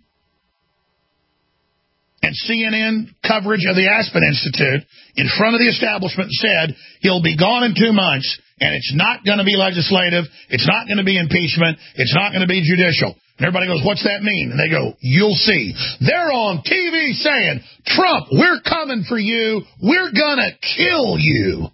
and C N N coverage of the Aspen Institute in front of the establishment and said he'll be gone in two months, and it's not going to be legislative, it's not going to be impeachment, it's not going to be judicial. And everybody goes, what's that mean? And they go, you'll see. They're on T V saying, Trump, we're coming for you, we're going to kill you.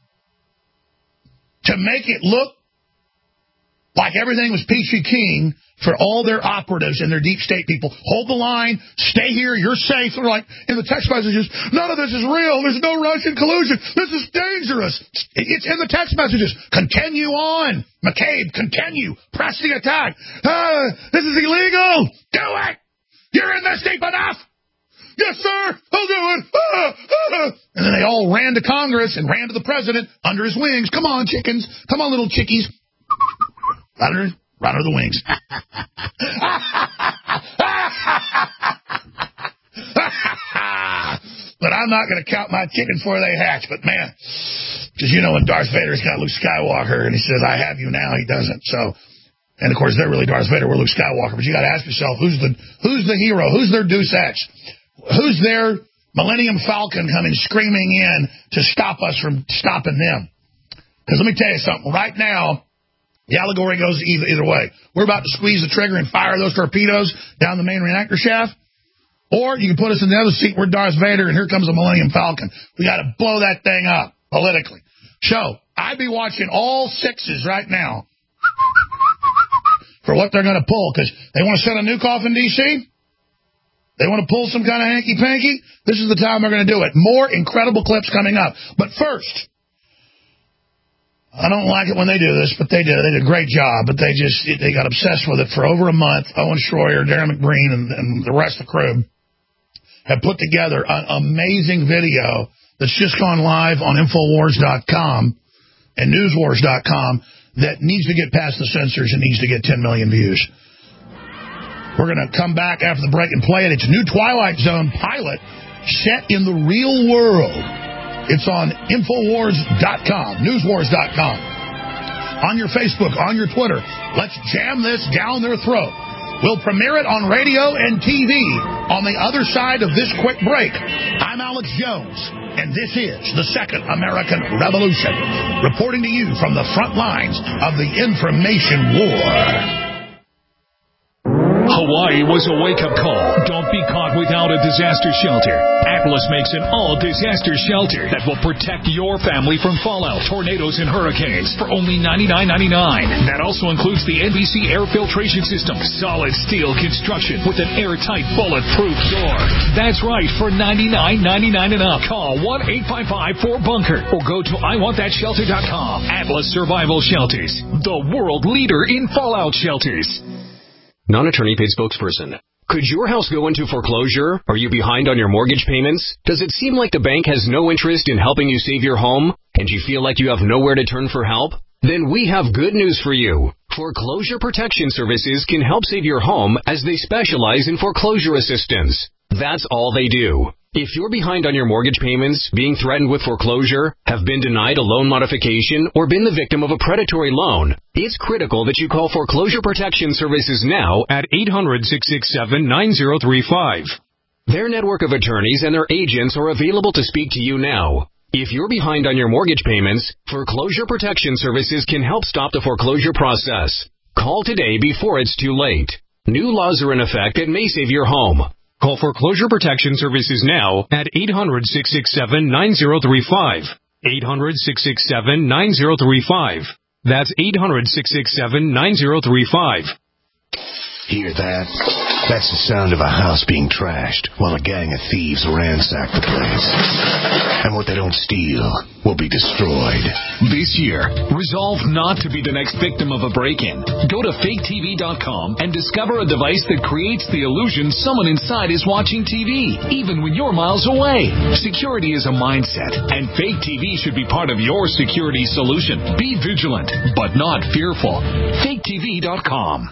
To make it look like everything was peachy keen for all their operatives and their deep state people. Hold the line, stay here, you're safe. They're like, in the text messages, none of this is real, there's no Russian collusion, this is dangerous. It's in the text messages. Continue on. McCabe, continue. Press the attack. Ah, this is illegal. Do it. You're in this deep enough. Yes, sir, I'll do it. Ah, ah. And then they all ran to Congress and ran to the president under his wings. Come on, chickens. Come on, little chickies. Right under, right under the wings. But I'm not going to count my chickens before they hatch. But, man, because you know when Darth Vader's got Luke Skywalker and he says, I have you now, he doesn't. So, and, of course, they're really Darth Vader. We're Luke Skywalker. But you got to ask yourself, who's the who's the hero? Who's their Deus Ex? Who's their Millennium Falcon coming screaming in to stop us from stopping them? Because let me tell you something. Right now, the allegory goes either, either way. We're about to squeeze the trigger and fire those torpedoes down the main reactor shaft. Or you can put us in the other seat. We're Darth Vader, and here comes the Millennium Falcon. We got to blow that thing up politically. So I'd be watching all sixes right now for what they're going to pull. Because they want to send a nuke off in D C, they want to pull some kind of hanky-panky. This is the time they're going to do it. More incredible clips coming up. But first, I don't like it when they do this, but they did. They did a great job. But they just they got obsessed with it for over a month. Owen Schroyer, Darren McBreen, and, and the rest of the crew have put together an amazing video that's just gone live on Infowars dot com and Newswars dot com that needs to get past the censors and needs to get ten million views. We're going to come back after the break and play it. It's a new Twilight Zone pilot set in the real world. It's on Infowars dot com, Newswars dot com. On your Facebook, on your Twitter. Let's jam this down their throat. We'll premiere it on radio and T V on the other side of this quick break. I'm Alex Jones, and this is the Second American Revolution, reporting to you from the front lines of the information war. Hawaii was a wake-up call. Don't be caught without a disaster shelter. Atlas makes an all-disaster shelter that will protect your family from fallout, tornadoes, and hurricanes for only ninety-nine ninety-nine. That also includes the N B C air filtration system, solid steel construction with an airtight, bulletproof door. That's right, for ninety-nine ninety-nine and up. Call one eight five five four bunker or go to I want that shelter dot com. Atlas Survival Shelters, the world leader in fallout shelters. Non-attorney paid spokesperson. Could your house go into foreclosure? Are you behind on your mortgage payments? Does it seem like the bank has no interest in helping you save your home, and you feel like you have nowhere to turn for help? Then we have good news for you. Foreclosure Protection Services can help save your home as they specialize in foreclosure assistance. That's all they do. If you're behind on your mortgage payments, being threatened with foreclosure, have been denied a loan modification, or been the victim of a predatory loan, it's critical that you call Foreclosure Protection Services now at eight hundred, six six seven, nine zero three five. Their network of attorneys and their agents are available to speak to you now. If you're behind on your mortgage payments, Foreclosure Protection Services can help stop the foreclosure process. Call today before it's too late. New laws are in effect and may save your home. Call Foreclosure Protection Services now at eight hundred, six six seven, nine zero three five. eight hundred, six six seven, nine zero three five. That's eight hundred, six six seven, nine zero three five. Hear that? That's the sound of a house being trashed while a gang of thieves ransack the place. And what they don't steal will be destroyed. This year, resolve not to be the next victim of a break-in. Go to fake T V dot com and discover a device that creates the illusion someone inside is watching T V, even when you're miles away. Security is a mindset, and Fake T V should be part of your security solution. Be vigilant, but not fearful. fake T V dot com.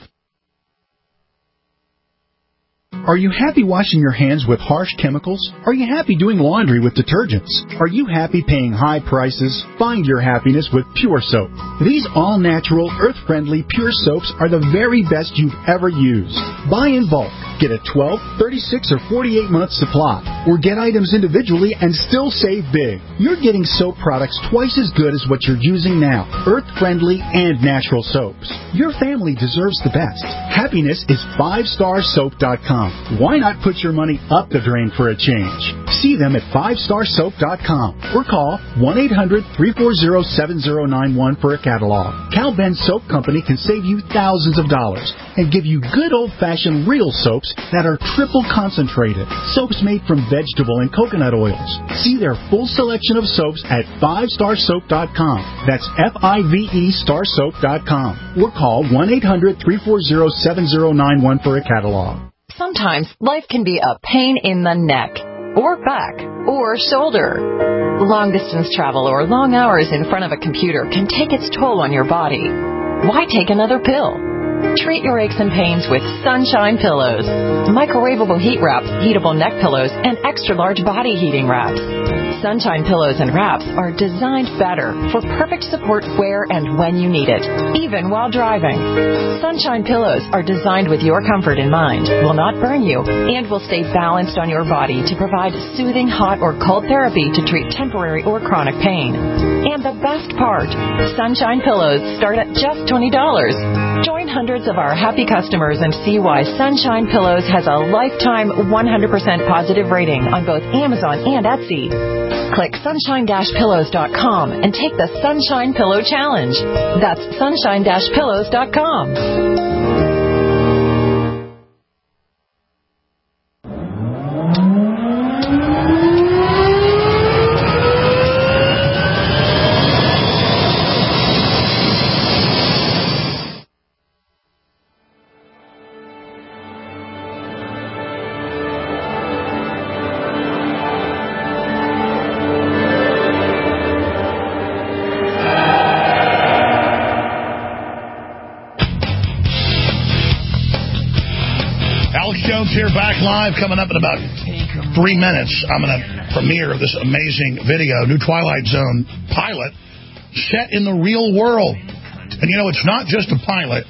Are you happy washing your hands with harsh chemicals? Are you happy doing laundry with detergents? Are you happy paying high prices? Find your happiness with Pure Soap. These all-natural, earth-friendly Pure Soaps are the very best you've ever used. Buy in bulk. Get a twelve, thirty-six, or forty-eight month supply. Or get items individually and still save big. You're getting soap products twice as good as what you're using now. Earth-friendly and natural soaps. Your family deserves the best. Happiness is five star soap dot com. Why not put your money up the drain for a change? See them at five star soap dot com or call one eight hundred, three four zero, seven zero nine one for a catalog. Cal Ben Soap Company can save you thousands of dollars and give you good old-fashioned real soaps that are triple concentrated. Soaps made from vegetable and coconut oils. See their full selection of soaps at five star soap dot com. That's F I V E star soap dot com. Or call one eight hundred, three four zero, seven zero nine one for a catalog. Sometimes life can be a pain in the neck, or back, or shoulder. Long-distance travel or long hours in front of a computer can take its toll on your body. Why take another pill? Treat your aches and pains with Sunshine Pillows. Microwavable heat wraps, heatable neck pillows, and extra-large body heating wraps. Sunshine Pillows and wraps are designed better for perfect support where and when you need it, even while driving. Sunshine Pillows are designed with your comfort in mind, will not burn you, and will stay balanced on your body to provide soothing hot or cold therapy to treat temporary or chronic pain. And the best part, Sunshine Pillows start at just twenty dollars. Join hundreds of our happy customers and see why Sunshine Pillows has a lifetime one hundred percent positive rating on both Amazon and Etsy. Click sunshine dash pillows dot com and take the Sunshine Pillow Challenge. That's sunshine dash pillows dot com. Here back live, coming up in about three minutes. I'm going to premiere this amazing video, new Twilight Zone pilot set in the real world. And you know, it's not just a pilot.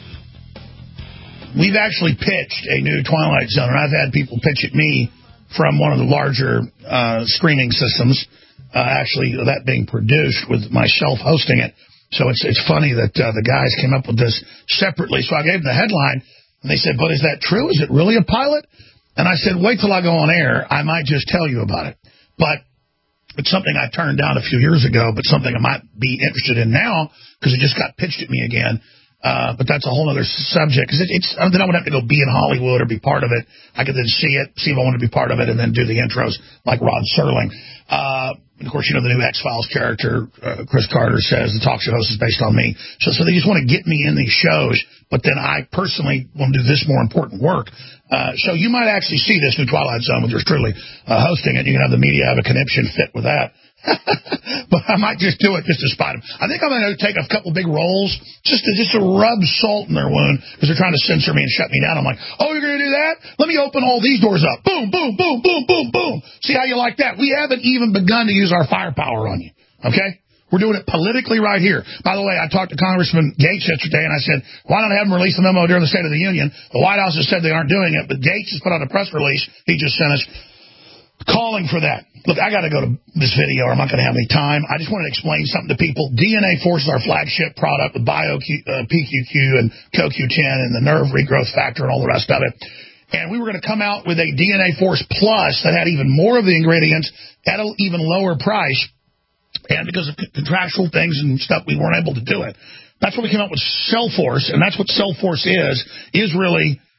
We've actually pitched a new Twilight Zone, and I've had people pitch it me from one of the larger uh, streaming systems, uh, actually that being produced with myself hosting it. So it's it's funny that uh, the guys came up with this separately. So I gave them the headline. And they said, but is that true? Is it really a pilot? And I said, wait till I go on air. I might just tell you about it. But it's something I turned down a few years ago, but something I might be interested in now because it just got pitched at me again. Uh, but that's a whole other subject. Because it, it's, then I would have to go be in Hollywood or be part of it. I could then see it, see if I wanted to be part of it, and then do the intros like Rod Serling. Uh, and of course, you know, the new X-Files character, uh, Chris Carter, says the talk show host is based on me. So, so they just want to get me in these shows, but then I personally want to do this more important work. Uh, so you might actually see this new Twilight Zone with yours truly uh, hosting it. You can have the media have a conniption fit with that. But I might just do it just to spite them. I think I'm going to take a couple big roles just to just to rub salt in their wound because they're trying to censor me and shut me down. I'm like, oh, you're going to do that? Let me open all these doors up. Boom, boom, boom, boom, boom, boom. See how you like that? We haven't even begun to use our firepower on you. Okay? We're doing it politically right here. By the way, I talked to Congressman Gates yesterday, and I said, why not have him release the memo during the State of the Union? The White House has said they aren't doing it, but Gates has put out a press release he just sent us calling for that. Look, I got to go to this video or I'm not going to have any time. I just wanted to explain something to people. D N A Force is our flagship product with Bio uh, P Q Q and Co Q ten and the nerve regrowth factor and all the rest of it. And we were going to come out with a D N A Force Plus that had even more of the ingredients at an even lower price. And because of contractual things and stuff, we weren't able to do it. That's why we came up with Cell Force, and that's what Cell Force is, is really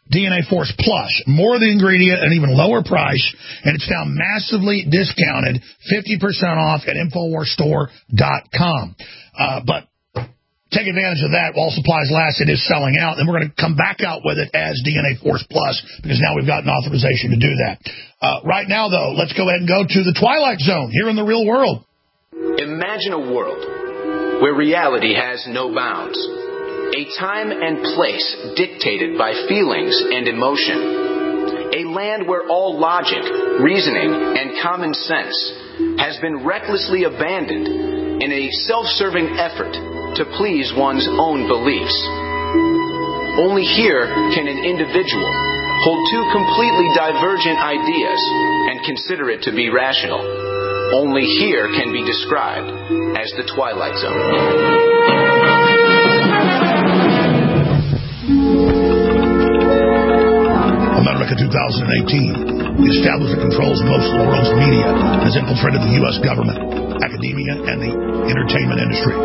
D N A Force Plus. More of the ingredient, an even lower price, and it's now massively discounted, fifty percent off at Infowars Store dot com. Uh, but take advantage of that while supplies last. It is selling out, and we're going to come back out with it as D N A Force Plus because now we've gotten authorization to do that. Uh, right now, though, let's go ahead and go to the Twilight Zone here in the real world. Imagine a world where reality has no bounds. A time and place dictated by feelings and emotion. A land where all logic, reasoning, and common sense has been recklessly abandoned in a self-serving effort to please one's own beliefs. Only here can an individual hold two completely divergent ideas and consider it to be rational. Only here can be described as the Twilight Zone. America two thousand eighteen. The establishment controls most of the world's media and has infiltrated the U S government, academia, and the entertainment industry.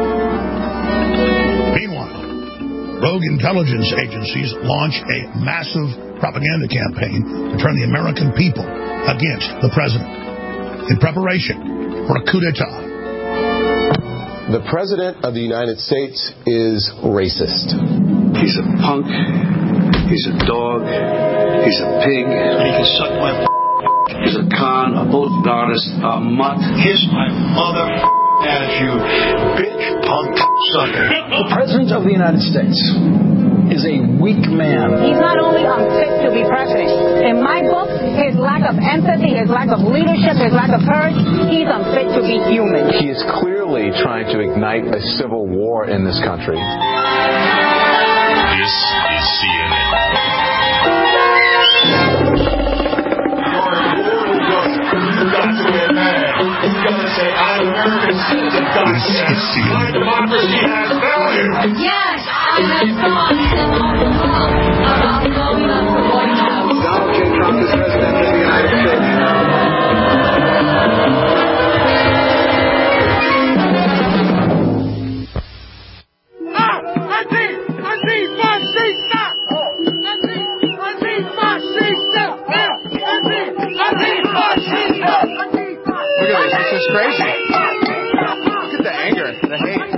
Meanwhile, rogue intelligence agencies launch a massive propaganda campaign to turn the American people against the president in preparation for a coup d'etat. The President of the United States is racist. He's a punk. He's a dog. He's a pig. He can suck my f***. He's a con, a bull goddess, a mutt. Kiss my mother ass, you bitch punk sucker. The President of the United States is a weak man. He's not only unfit to be president. In my book, his lack of empathy, his lack of leadership, his lack of courage, he's unfit to be human. He is clearly trying to ignite a civil war in this country. This is C N N. My democracy has value. Yes, I have thought about blowing up the White House. Donald J. Trump is president of the United States. This is crazy. Look at the anger, the hate.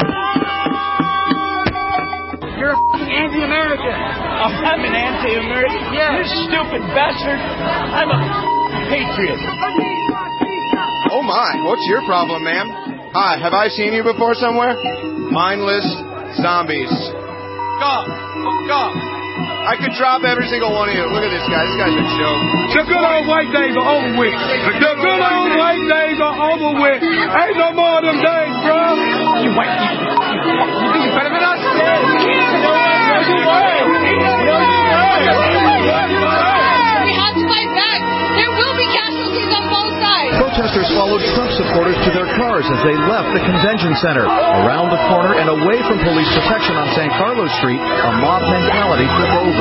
You're a f***ing anti-American. I'm an anti-American? Yeah. You stupid bastard. I'm a patriot. Oh my, what's your problem, ma'am? Hi, have I seen you before somewhere? Mindless zombies. Go, go. I could drop every single one of you. Look at this guy. This guy's a joke. The good old white days are over with. The good old white days are over with. Ain't no more of them days, bro. You white people. You think you're better than us? No, you weren't. No, you weren't. We have to fight back. There will be casualties on both sides. Protesters followed Trump supporters to their cars as they left the convention center. Around the corner and away from police protection on San Carlos Street, a mob mentality took over.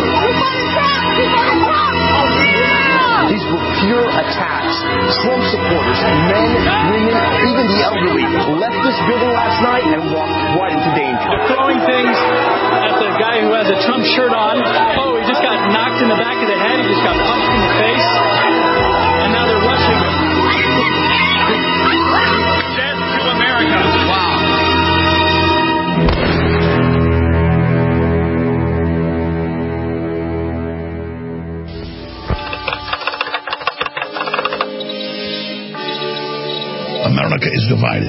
These were pure attacks. Trump supporters, men, women, even the elderly, left this building last night and walked right into danger. They're throwing things at the guy who has a Trump shirt on. Oh, he just got knocked in the back of the head. He just got punched in the face. And now they're rushing him. Death to America. Wow. America is divided.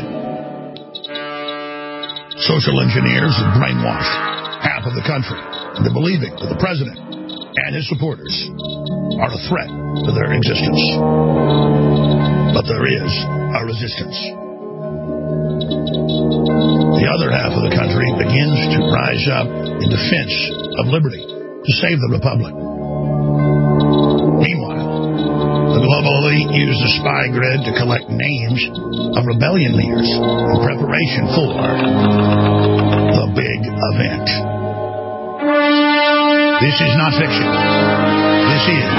Social engineers have brainwashed half of the country into believing that the president and his supporters are a threat to their existence. But there is a resistance. The other half of the country begins to rise up in defense of liberty to save the republic. Meanwhile, the global elite used the spy grid to collect names of rebellion leaders in preparation for the big event. This is not fiction. This is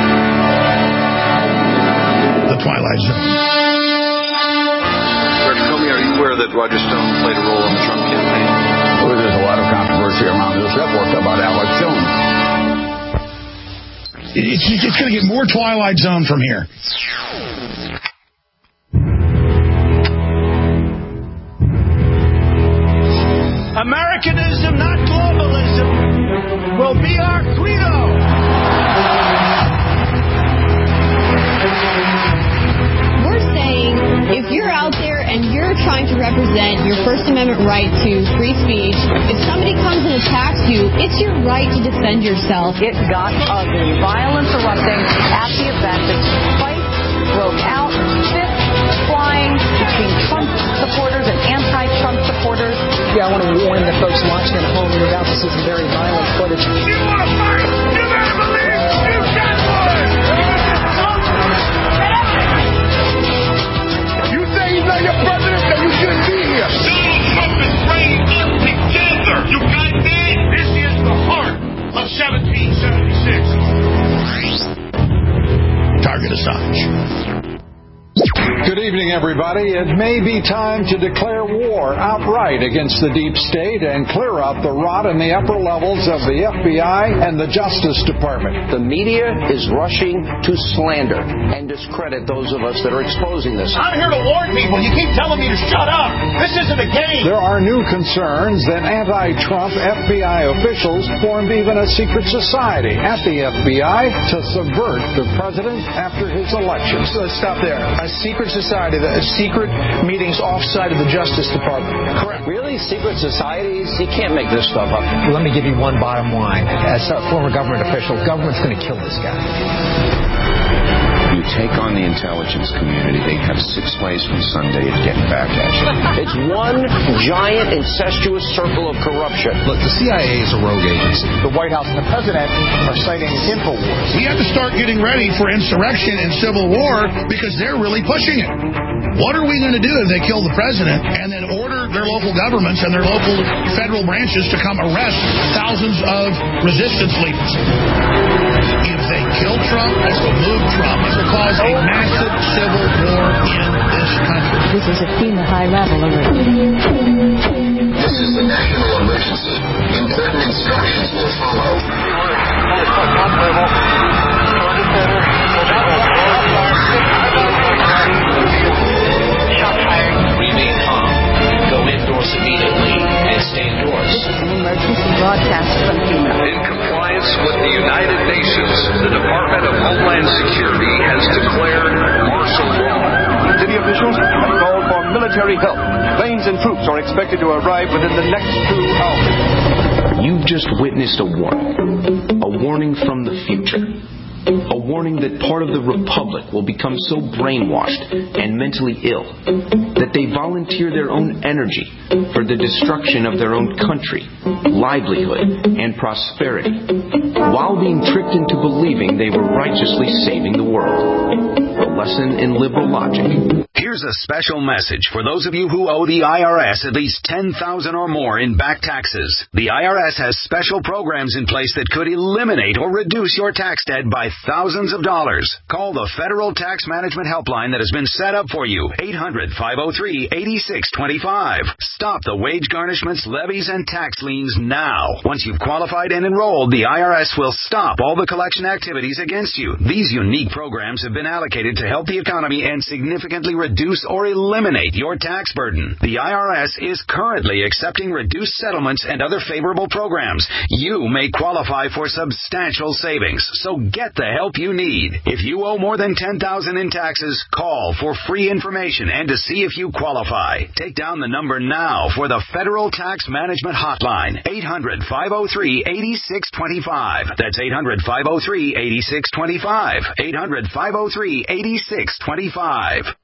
the Twilight Zone. Doctor Comey, are you aware that Roger Stone played a role in the Trump campaign? Well, there's a lot of controversy around this report about Alex Jones. It's, it's going to get more Twilight Zone from here. Americanism, not globalism, will be our credo. We're saying if you're out there and you're trying to represent your First Amendment right to free speech, if somebody comes and attacks you, it's your right to defend yourself. It got ugly. Violence erupting at the event. The fight broke out. Fists flying between Trump supporters and anti-Trump supporters. Yeah, I want to warn the folks watching at home, you're about to see some very violent footage. You want to fight? You better believe you got one! You say he's not your president, then you shouldn't be here. Donald Trump is bringing us together. You got that? This is the heart of seventeen seventy-six. Target Assange. Good evening, everybody. It may be time to declare war outright against the deep state and clear up the rot in the upper levels of the F B I and the Justice Department. The media is rushing to slander and discredit those of us that are exposing this. I'm here to warn people. You keep telling me to shut up. This isn't a game. There are new concerns that anti-Trump F B I officials formed even a secret society at the F B I to subvert the president after his election. So let's stop there. A secret society, the secret meetings offside of the Justice Department. Correct. Really? Secret societies? You can't make this stuff up. Let me give you one bottom line. As a former government official, government's going to kill this guy. You take on the intelligence community, they have six ways from Sunday of getting back at you. It's one giant incestuous circle of corruption. Look, the C I A is a rogue agency. The White House and the President are citing InfoWars. We have to start getting ready for insurrection and civil war because they're really pushing it. What are we going to do if they kill the president and then order their local governments and their local federal branches to come arrest thousands of resistance leaders? If they kill Trump, that's will move Trump. It will cause a massive civil war in this country. This is a FEMA high-level alert. This is a national emergency. Important instructions will follow. Remain calm. Go indoors immediately and stay indoors. This is an emergency broadcast from FEMA. In compliance with the United Nations, the Department of Homeland Security has declared martial law. City officials have called for military help. Planes and troops are expected to arrive within the next two hours. You've just witnessed a warning. A warning from the future. A warning that part of the Republic will become so brainwashed and mentally ill that they volunteer their own energy for the destruction of their own country, livelihood, and prosperity, while being tricked into believing they were righteously saving the world. A lesson in liberal logic. Here's a special message for those of you who owe the I R S at least ten thousand dollars or more in back taxes. The I R S has special programs in place that could eliminate or reduce your tax debt by thousands of dollars. Call the Federal Tax Management Helpline that has been set up for you. eight hundred, five oh three, eight six two five. Stop the wage garnishments, levies, and tax liens now. Once you've qualified and enrolled, the I R S will stop all the collection activities against you. These unique programs have been allocated to help the economy and significantly reduce or eliminate your tax burden. The I R S is currently accepting reduced settlements and other favorable programs. You may qualify for substantial savings, so get the help you need. If you owe more than ten thousand dollars in taxes, call for free information and to see if you qualify. Take down the number now for the Federal Tax Management Hotline, eight hundred, five oh three, eight six two five. That's eight hundred, five oh three, eight six two five. eight hundred, five oh three, eight six two five.